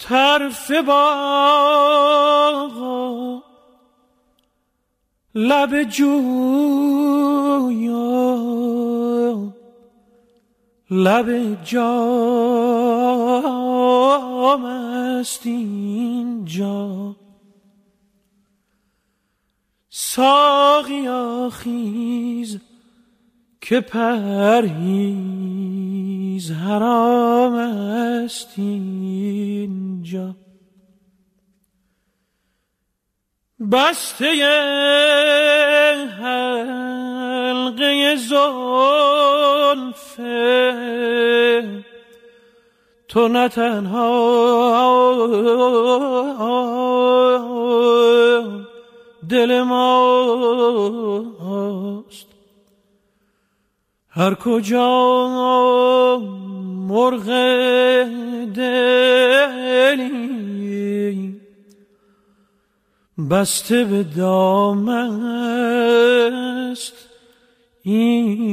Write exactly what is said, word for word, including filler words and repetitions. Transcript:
طرف باغ لب جویا لب جام است اینجا. ساقیا خیز که پرهیز حرام است اینجا. بسته حلقه زلف تو نه تنها دل ماست، هر کجا مرغ دلی بسته به دام است اینجا.